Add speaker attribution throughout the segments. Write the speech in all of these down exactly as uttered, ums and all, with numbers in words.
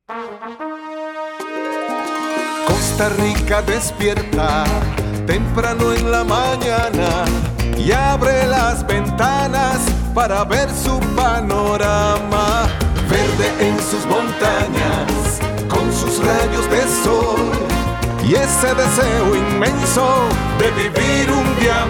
Speaker 1: Costa Rica despierta temprano en la mañana y abre las ventanas para ver su panorama. Verde en sus montañas, con sus rayos de sol y ese deseo inmenso de vivir un día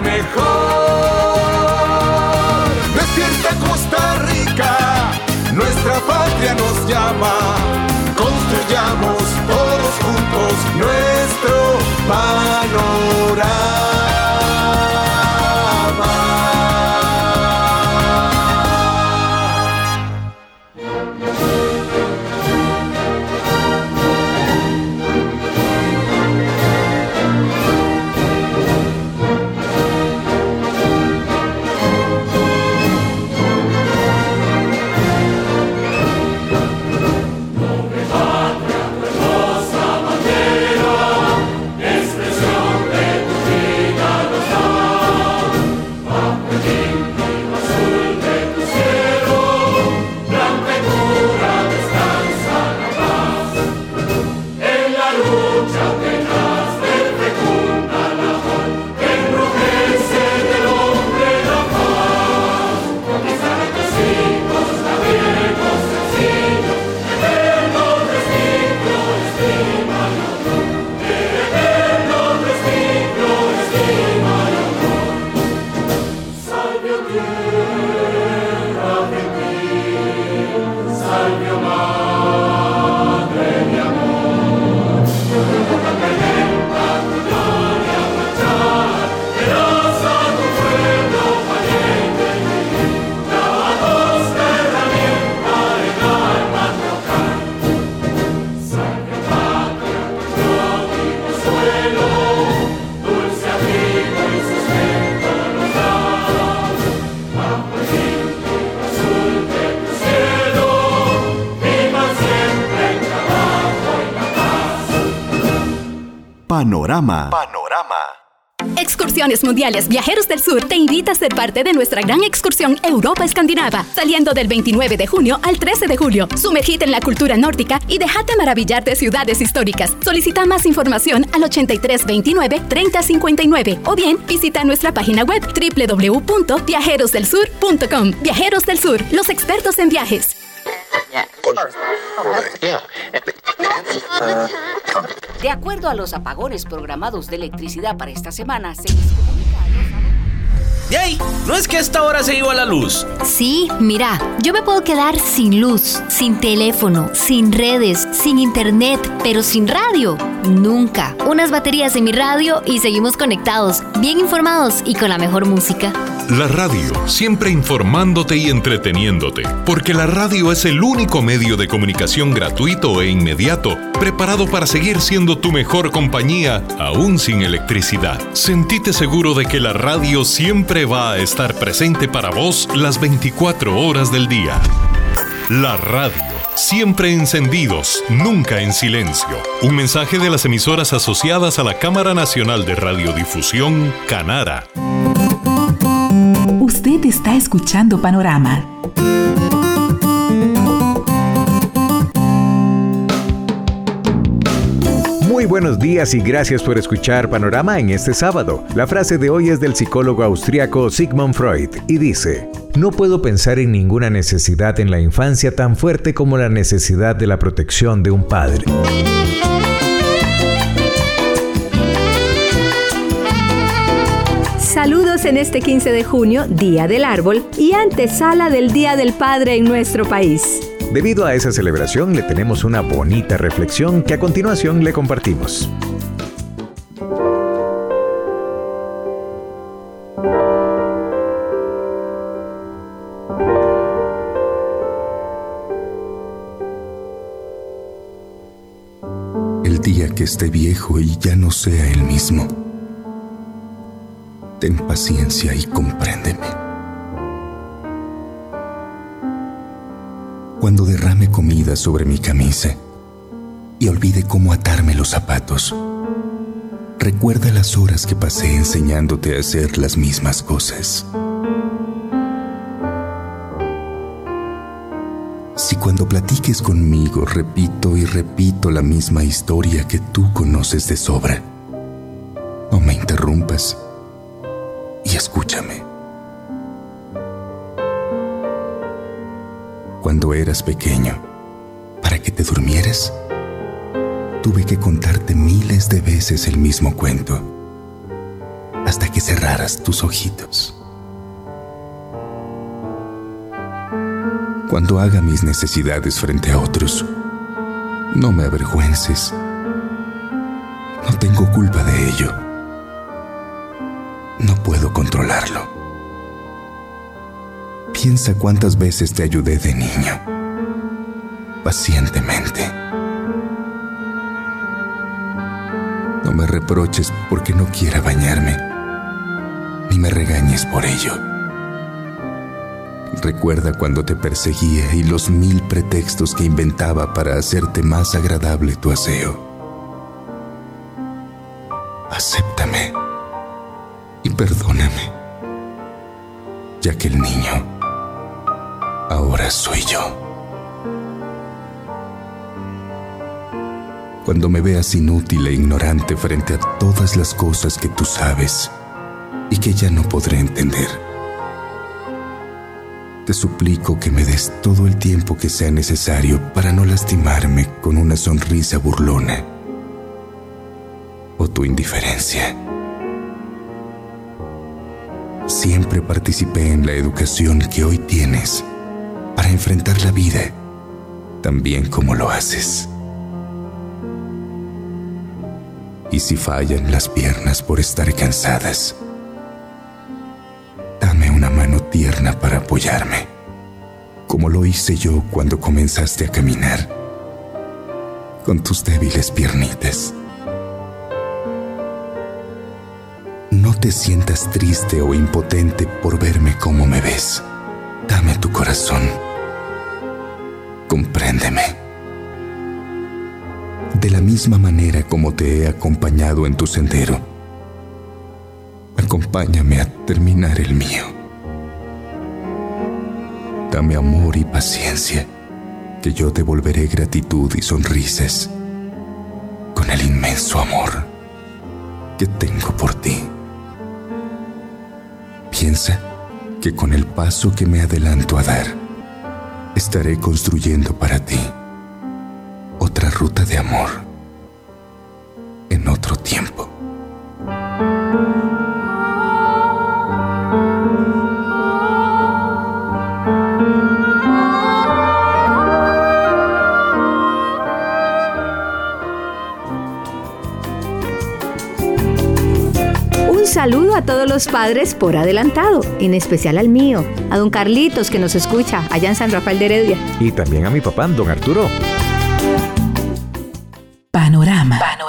Speaker 1: mejor. Despierta Costa Rica, nuestra patria nos llama. Construyamos todos juntos nuestro panorama.
Speaker 2: Panorama.
Speaker 3: Panorama.
Speaker 4: Excursiones Mundiales Viajeros del Sur te invita a ser parte de nuestra gran excursión Europa Escandinava, saliendo del veintinueve de junio al trece de julio. Sumergite en la cultura nórdica y déjate maravillar de ciudades históricas. Solicita más información al ochenta y tres veintinueve treinta cincuenta y nueve o bien visita nuestra página web doble u doble u doble u punto viajeros del sur punto com. Viajeros del Sur, los expertos en viajes.
Speaker 5: De acuerdo a los apagones programados de electricidad para esta semana, se les comunica a los...
Speaker 6: ¡Yay! ¿No es que a esta hora se iba la luz?
Speaker 7: Sí, mira, yo me puedo quedar sin luz, sin teléfono, sin redes, sin internet, pero sin radio. Nunca. Unas baterías en mi radio y seguimos conectados, bien informados y con la mejor música.
Speaker 8: La radio, siempre informándote y entreteniéndote, porque la radio es el único medio de comunicación gratuito e inmediato, preparado para seguir siendo tu mejor compañía, aún sin electricidad. Sentite seguro de que la radio siempre va a estar presente para vos las veinticuatro horas del día. La radio, siempre encendidos, nunca en silencio. Un mensaje de las emisoras asociadas a la Cámara Nacional de Radiodifusión, Canara.
Speaker 9: Usted está escuchando Panorama.
Speaker 10: Muy buenos días y gracias por escuchar Panorama en este sábado. La frase de hoy es del psicólogo austriaco Sigmund Freud y dice: no puedo pensar en ninguna necesidad en la infancia tan fuerte como la necesidad de la protección de un padre.
Speaker 11: Saludos en este quince de junio, Día del Árbol, y antesala del Día del Padre en nuestro país.
Speaker 10: Debido a esa celebración, le tenemos una bonita reflexión que a continuación le compartimos.
Speaker 2: El día que esté viejo y ya no sea el mismo, ten paciencia y compréndeme. Cuando derrame comida sobre mi camisa y olvide cómo atarme los zapatos, recuerda las horas que pasé enseñándote a hacer las mismas cosas. Si cuando platiques conmigo repito y repito la misma historia que tú conoces de sobra, no me interrumpas y escúchame. Cuando eras pequeño, para que te durmieras, tuve que contarte miles de veces el mismo cuento, hasta que cerraras tus ojitos. Cuando haga mis necesidades frente a otros, no me avergüences. No tengo culpa de ello. No puedo controlarlo. Piensa cuántas veces te ayudé de niño, pacientemente. No me reproches porque no quiera bañarme, ni me regañes por ello. Recuerda cuando te perseguía y los mil pretextos que inventaba para hacerte más agradable tu aseo. Acéptame y perdóname, ya que el niño ahora soy yo. Cuando me veas inútil e ignorante frente a todas las cosas que tú sabes y que ya no podré entender, te suplico que me des todo el tiempo que sea necesario para no lastimarme con una sonrisa burlona o tu indiferencia. Siempre participé en la educación que hoy tienes para enfrentar la vida tan bien como lo haces. Y si fallan las piernas por estar cansadas, dame una mano tierna para apoyarme, como lo hice yo cuando comenzaste a caminar, con tus débiles piernitas. No te sientas triste o impotente por verme como me ves. Dame tu corazón. Compréndeme. De la misma manera como te he acompañado en tu sendero, acompáñame a terminar el mío. Dame amor y paciencia, que yo devolveré gratitud y sonrisas con el inmenso amor que tengo por ti. Piensa que con el paso que me adelanto a dar, estaré construyendo para ti otra ruta de amor en otro tiempo.
Speaker 11: Un saludo a todos los padres por adelantado, en especial al mío, a don Carlitos que nos escucha allá en San Rafael de Heredia.
Speaker 10: Y también a mi papá, don Arturo.
Speaker 9: Panorama. Panorama.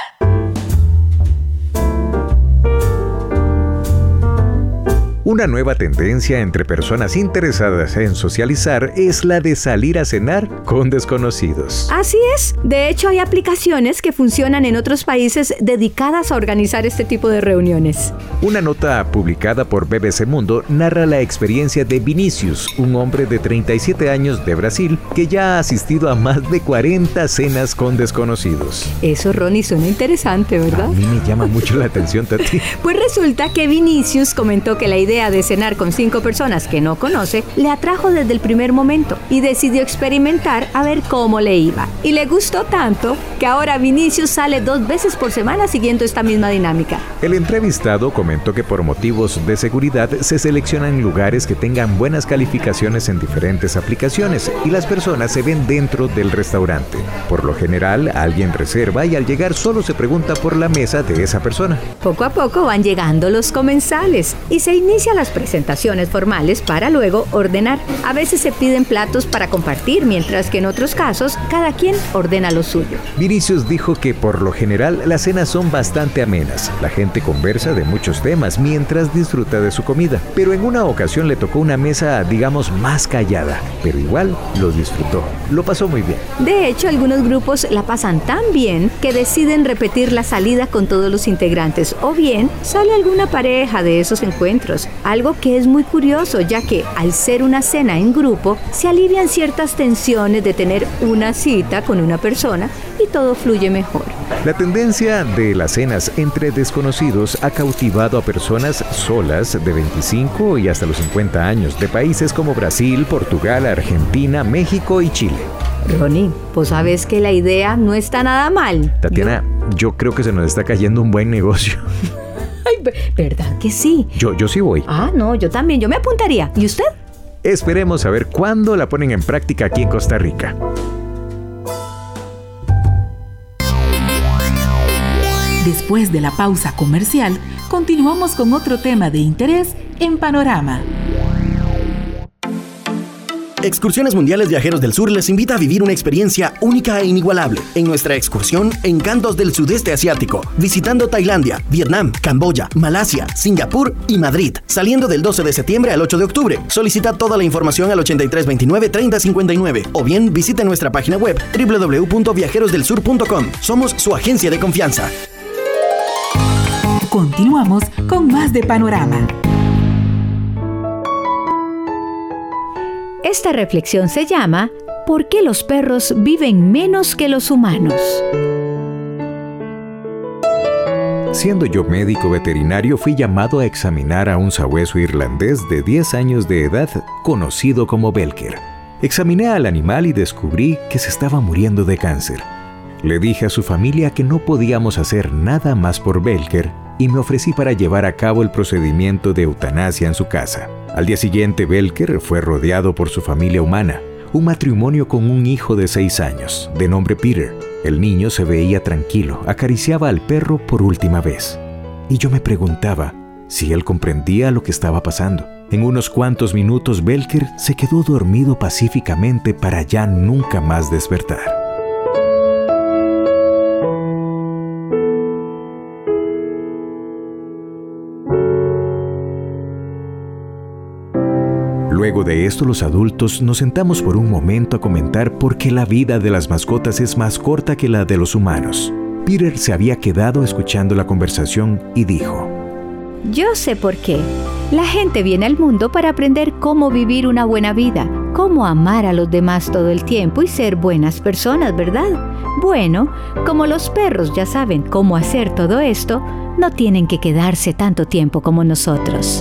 Speaker 10: Una nueva tendencia entre personas interesadas en socializar es la de salir a cenar con desconocidos.
Speaker 11: Así es. De hecho, hay aplicaciones que funcionan en otros países dedicadas a organizar este tipo de reuniones.
Speaker 10: Una nota publicada por B B C Mundo narra la experiencia de Vinicius, un hombre de treinta y siete años de Brasil que ya ha asistido a más de cuarenta cenas con desconocidos.
Speaker 11: Eso, Ronnie, suena interesante, ¿verdad?
Speaker 10: A mí me llama mucho la atención, Tati.
Speaker 11: Pues resulta que Vinicius comentó que la idea de cenar con cinco personas que no conoce le atrajo desde el primer momento y decidió experimentar a ver cómo le iba. Y le gustó tanto que ahora Vinicius sale dos veces por semana siguiendo esta misma dinámica.
Speaker 10: El entrevistado comentó que por motivos de seguridad se seleccionan lugares que tengan buenas calificaciones en diferentes aplicaciones y las personas se ven dentro del restaurante. Por lo general, alguien reserva y al llegar solo se pregunta por la mesa de esa persona.
Speaker 11: Poco a poco van llegando los comensales y se inician las presentaciones formales para luego ordenar. A veces se piden platos para compartir, mientras que en otros casos cada quien ordena lo suyo.
Speaker 10: Vinicius dijo que por lo general las cenas son bastante amenas. La gente conversa de muchos temas mientras disfruta de su comida, pero en una ocasión le tocó una mesa, digamos, más callada, pero igual lo disfrutó. Lo pasó muy bien.
Speaker 11: De hecho, algunos grupos la pasan tan bien que deciden repetir la salida con todos los integrantes, o bien sale alguna pareja de esos encuentros. algo que es muy curioso, ya que al ser una cena en grupo, se alivian ciertas tensiones de tener una cita con una persona y todo fluye mejor.
Speaker 10: La tendencia de las cenas entre desconocidos ha cautivado a personas solas de veinticinco y hasta los cincuenta años, de países como Brasil, Portugal, Argentina, México y Chile.
Speaker 11: Ronnie, pues sabes que la idea no está nada mal.
Speaker 10: Tatiana, yo, yo creo que se nos está cayendo un buen negocio.
Speaker 11: Ay, ¿verdad que sí?
Speaker 10: Yo, yo sí voy.
Speaker 11: Ah, no, yo también, yo me apuntaría. ¿Y usted?
Speaker 10: Esperemos a ver cuándo la ponen en práctica aquí en Costa Rica.
Speaker 9: Después de la pausa comercial, continuamos con otro tema de interés en Panorama.
Speaker 3: Excursiones Mundiales Viajeros del Sur les invita a vivir una experiencia única e inigualable en nuestra excursión Encantos del Sudeste Asiático, visitando Tailandia, Vietnam, Camboya, Malasia, Singapur y Madrid, saliendo del doce de septiembre al ocho de octubre. Solicita toda la información al ochenta y tres veintinueve treinta cincuenta y nueve o bien visite nuestra página web doble u doble u doble u punto viajeros del sur punto com. Somos su agencia de confianza.
Speaker 9: Continuamos con más de Panorama.
Speaker 11: Esta reflexión se llama ¿Por qué los perros viven menos que los humanos?
Speaker 10: Siendo yo médico veterinario, fui llamado a examinar a un sabueso irlandés de diez años de edad, conocido como Belker. Examiné al animal y descubrí que se estaba muriendo de cáncer. Le dije a su familia que no podíamos hacer nada más por Belker y me ofrecí para llevar a cabo el procedimiento de eutanasia en su casa. Al día siguiente, Belker fue rodeado por su familia humana, un matrimonio con un hijo de seis años, de nombre Peter. El niño se veía tranquilo, acariciaba al perro por última vez. Y yo me preguntaba si él comprendía lo que estaba pasando. En unos cuantos minutos, Belker se quedó dormido pacíficamente para ya nunca más despertar. Luego de esto, los adultos nos sentamos por un momento a comentar por qué la vida de las mascotas es más corta que la de los humanos. Peter se había quedado escuchando la conversación y dijo:
Speaker 11: Yo sé por qué. La gente viene al mundo para aprender cómo vivir una buena vida, cómo amar a los demás todo el tiempo y ser buenas personas, ¿verdad? Bueno, como los perros ya saben cómo hacer todo esto, no tienen que quedarse tanto tiempo como nosotros.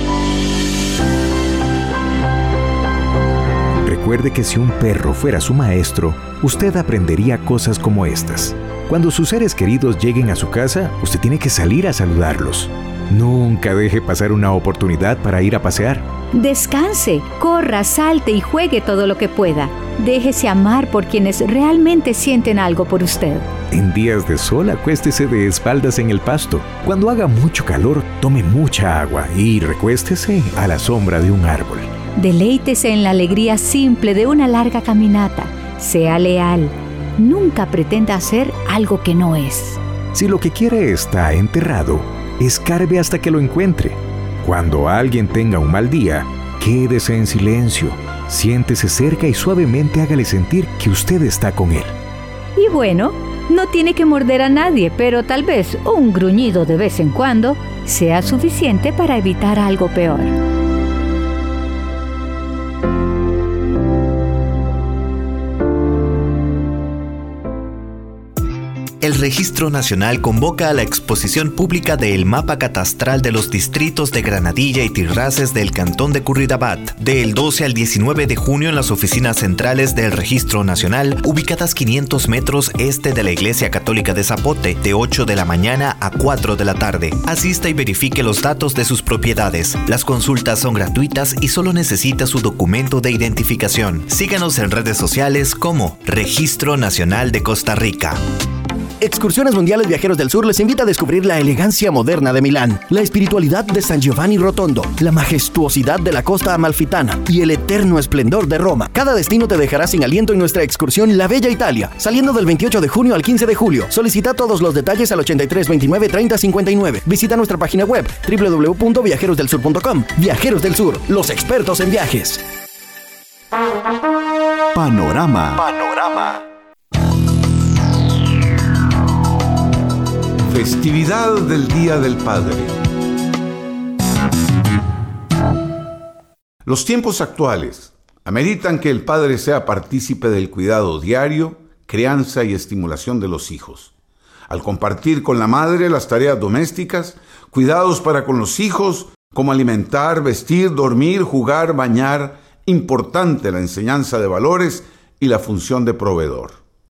Speaker 10: Recuerde que si un perro fuera su maestro, usted aprendería cosas como estas. Cuando sus seres queridos lleguen a su casa, usted tiene que salir a saludarlos. Nunca deje pasar una oportunidad para ir a pasear.
Speaker 11: Descanse, corra, salte y juegue todo lo que pueda. Déjese amar por quienes realmente sienten algo por usted.
Speaker 10: En días de sol, acuéstese de espaldas en el pasto. Cuando haga mucho calor, tome mucha agua y recuéstese a la sombra de un árbol.
Speaker 11: Deleítese en la alegría simple de una larga caminata. Sea leal. Nunca pretenda hacer algo que no es.
Speaker 10: Si lo que quiere está enterrado, escarbe hasta que lo encuentre. Cuando alguien tenga un mal día, quédese en silencio. Siéntese cerca y suavemente hágale sentir que usted está con él.
Speaker 11: Y bueno, no tiene que morder a nadie, pero tal vez un gruñido de vez en cuando sea suficiente para evitar algo peor.
Speaker 12: El Registro Nacional convoca a la exposición pública del Mapa Catastral de los Distritos de Granadilla y Tirraces del Cantón de Curridabat, del doce al diecinueve de junio en las oficinas centrales del Registro Nacional, ubicadas quinientos metros este de la Iglesia Católica de Zapote, de ocho de la mañana a cuatro de la tarde. Asista y verifique los datos de sus propiedades. Las consultas son gratuitas y solo necesita su documento de identificación. Síganos en redes sociales como Registro Nacional de Costa Rica.
Speaker 3: Excursiones Mundiales Viajeros del Sur les invita a descubrir la elegancia moderna de Milán, la espiritualidad de San Giovanni Rotondo, la majestuosidad de la costa amalfitana y el eterno esplendor de Roma. Cada destino te dejará sin aliento en nuestra excursión La Bella Italia, saliendo del veintiocho de junio al quince de julio. Solicita todos los detalles al ochenta y tres veintinueve treinta cincuenta y nueve. Visita nuestra página web doble u doble u doble u punto viajeros del sur punto com. Viajeros del Sur, los expertos en viajes.
Speaker 13: Panorama.
Speaker 3: Panorama.
Speaker 13: Festividad del Día del Padre. Los tiempos actuales ameritan que el padre sea partícipe del cuidado diario, crianza y estimulación de los hijos. Al compartir con la madre las tareas domésticas, cuidados para con los hijos, como alimentar, vestir, dormir, jugar, bañar, importante la enseñanza de valores y la función de proveedor.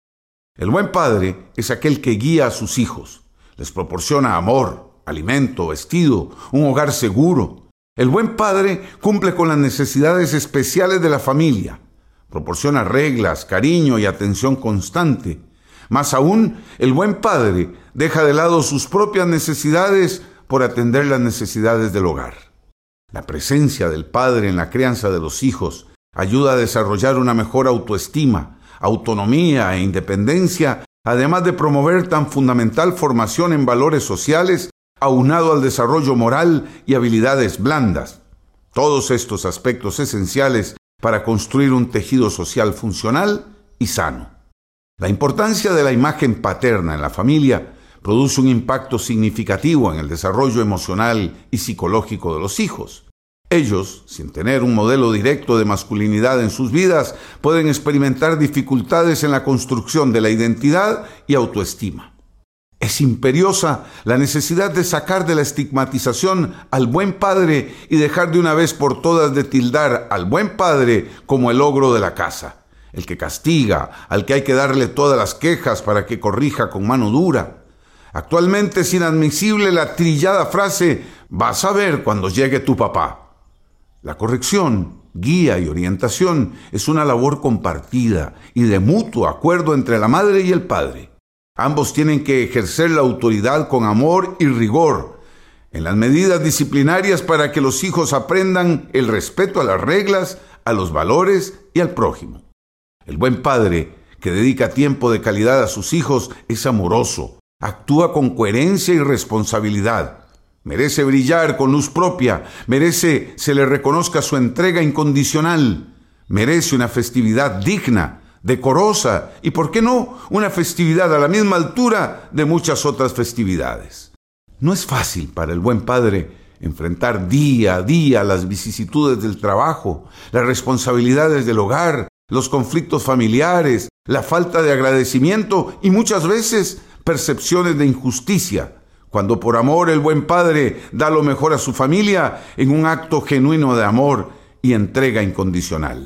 Speaker 13: El buen padre es aquel que guía a sus hijos, les proporciona amor, alimento, vestido, un hogar seguro. El buen padre cumple con las necesidades especiales de la familia, proporciona reglas, cariño y atención constante. Más aún, el buen padre deja de lado sus propias necesidades por atender las necesidades del hogar. La presencia del padre en la crianza de los hijos ayuda a desarrollar una mejor autoestima, autonomía e independencia, además de promover tan fundamental formación en valores sociales, aunado al desarrollo moral y habilidades blandas. Todos estos aspectos esenciales para construir un tejido social funcional y sano. La importancia de la imagen paterna en la familia produce un impacto significativo en el desarrollo emocional y psicológico de los hijos. Ellos, sin tener un modelo directo de masculinidad en sus vidas, pueden experimentar dificultades en la construcción de la identidad y autoestima. Es imperiosa la necesidad de sacar de la estigmatización al buen padre y dejar de una vez por todas de tildar al buen padre como el ogro de la casa, el que castiga, al que hay que darle todas las quejas para que corrija con mano dura. Actualmente es inadmisible la trillada frase «vas a ver cuando llegue tu papá». La corrección, guía y orientación es una labor compartida y de mutuo acuerdo entre la madre y el padre. Ambos tienen que ejercer la autoridad con amor y rigor en las medidas disciplinarias para que los hijos aprendan el respeto a las reglas, a los valores y al prójimo. El buen padre, que dedica tiempo de calidad a sus hijos, es amoroso, actúa con coherencia y responsabilidad. Merece brillar con luz propia, merece se le reconozca su entrega incondicional, merece una festividad digna, decorosa y, ¿por qué no?, una festividad a la misma altura de muchas otras festividades. No es fácil para el buen padre enfrentar día a día las vicisitudes del trabajo, las responsabilidades del hogar, los conflictos familiares, la falta de agradecimiento y muchas veces percepciones de injusticia, cuando por amor el buen padre da lo mejor a su familia en un acto genuino de amor y entrega incondicional.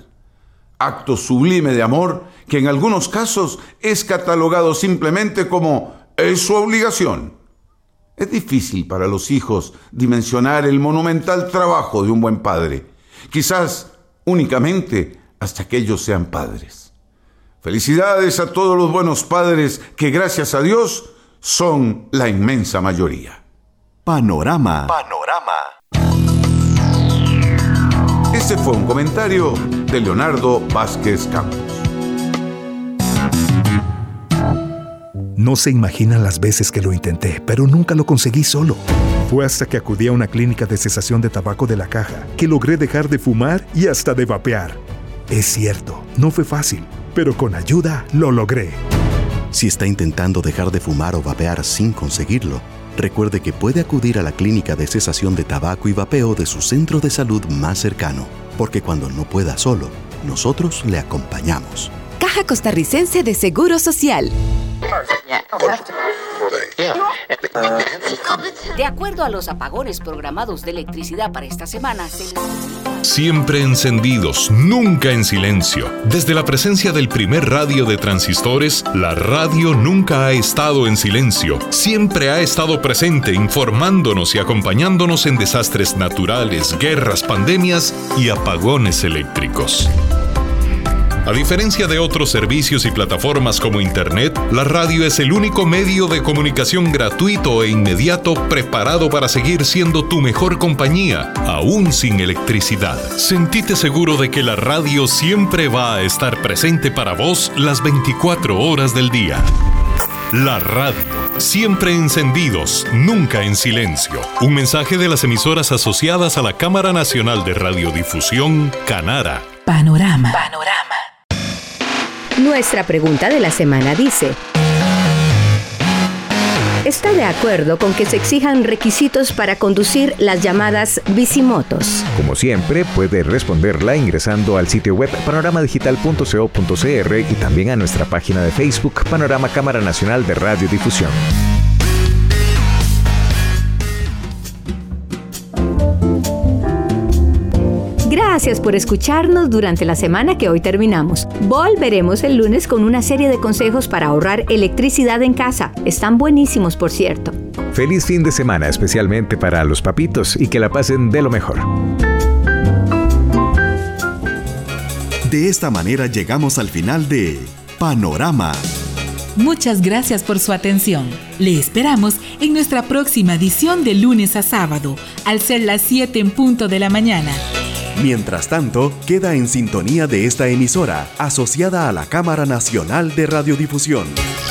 Speaker 13: Acto sublime de amor que en algunos casos es catalogado simplemente como «es su obligación». Es difícil para los hijos dimensionar el monumental trabajo de un buen padre, quizás únicamente hasta que ellos sean padres. Felicidades a todos los buenos padres que, gracias a Dios, son la inmensa mayoría.
Speaker 3: Panorama.
Speaker 12: Panorama.
Speaker 13: Este fue un comentario de Leonardo Vázquez Campos.
Speaker 14: No se imaginan las veces que lo intenté, pero nunca lo conseguí solo. Fue hasta que acudí a una clínica de cesación de tabaco de la Caja que logré dejar de fumar y hasta de vapear. Es cierto, no fue fácil, pero con ayuda lo logré.
Speaker 15: Si está intentando dejar de fumar o vapear sin conseguirlo, recuerde que puede acudir a la clínica de cesación de tabaco y vapeo de su centro de salud más cercano, porque cuando no pueda solo, nosotros le acompañamos.
Speaker 16: Caja Costarricense de Seguro Social.
Speaker 5: De acuerdo a los apagones programados de electricidad para esta semana, se les...
Speaker 8: Siempre encendidos, nunca en silencio. Desde la presencia del primer radio de transistores, la radio nunca ha estado en silencio. Siempre ha estado presente, informándonos y acompañándonos en desastres naturales, guerras, pandemias y apagones eléctricos. A diferencia de otros servicios y plataformas como Internet, la radio es el único medio de comunicación gratuito e inmediato preparado para seguir siendo tu mejor compañía, aún sin electricidad. Sentite seguro de que la radio siempre va a estar presente para vos las veinticuatro horas del día. La radio, siempre encendidos, nunca en silencio. Un mensaje de las emisoras asociadas a la Cámara Nacional de Radiodifusión, Canara.
Speaker 9: Panorama.
Speaker 11: Panorama. Nuestra pregunta de la semana dice: está de acuerdo con que se exijan requisitos para conducir las llamadas bicimotos.
Speaker 10: Como siempre, puede responderla ingresando al sitio web panoramadigital punto co punto cr y también a nuestra página de Facebook Panorama Cámara Nacional de Radiodifusión.
Speaker 11: Gracias por escucharnos durante la semana que hoy terminamos. Volveremos el lunes con una serie de consejos para ahorrar electricidad en casa. Están buenísimos, por cierto.
Speaker 10: Feliz fin de semana, especialmente para los papitos, y que la pasen de lo mejor.
Speaker 15: De esta manera llegamos al final de Panorama.
Speaker 9: Muchas gracias por su atención. Le esperamos en nuestra próxima edición de lunes a sábado, al ser las siete en punto de la mañana.
Speaker 15: Mientras tanto, queda en sintonía de esta emisora, asociada a la Cámara Nacional de Radiodifusión.